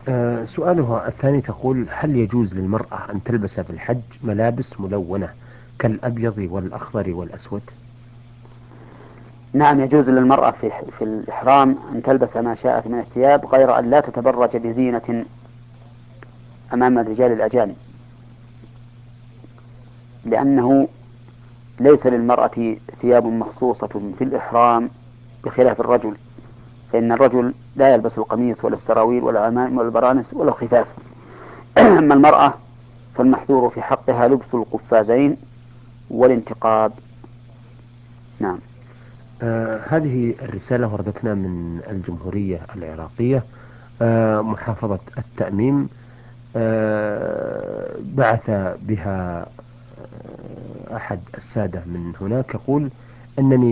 سؤالها الثاني تقول: هل يجوز للمرأة أن تلبس في الحج ملابس ملونة كالأبيض والأخضر والأسود؟ نعم، يجوز للمرأة في الإحرام أن تلبس ما شاءت من الثياب، غير أن لا تتبرج بزينة أمام الرجال الأجانب، لأنه ليس للمرأة ثياب مخصوصة في الإحرام بخلاف الرجل، فإن الرجل لا يلبس القميص ولا السراويل ولا العمائم ولا البرانس ولا الخفاف. أما المرأة فالمحظور في حقها لبس القفازين والانتقاب. نعم. هذه الرسالة وردتنا من الجمهورية العراقية، محافظة التأميم. بعث بها أحد السادة من هناك، يقول: أنني